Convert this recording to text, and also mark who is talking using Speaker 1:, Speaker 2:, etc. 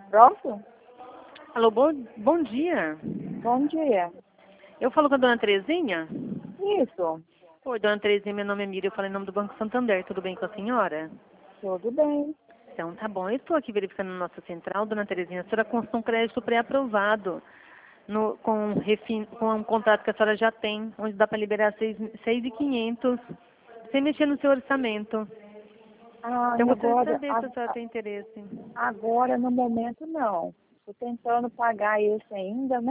Speaker 1: Pronto?
Speaker 2: Alô, bom dia.
Speaker 1: Bom dia.
Speaker 2: Eu falo com a dona Terezinha?
Speaker 1: Isso,
Speaker 2: Oi, dona Terezinha, meu nome é Miriam, eu falei em nome do Banco Santander, tudo bem com a senhora?
Speaker 1: tudo bem.
Speaker 2: Então, tá bom. Eu estou aqui verificando na nossa central, dona Terezinha, a senhora constou um crédito pré-aprovado com um contrato que a senhora já tem, onde dá para liberar 6.500, sem mexer no seu orçamento.
Speaker 1: Ah,
Speaker 2: Então,
Speaker 1: e
Speaker 2: eu gostaria de
Speaker 1: agora,
Speaker 2: saber se a senhora tem interesse.
Speaker 1: agora no momento não. Estou tentando pagar esse ainda, né?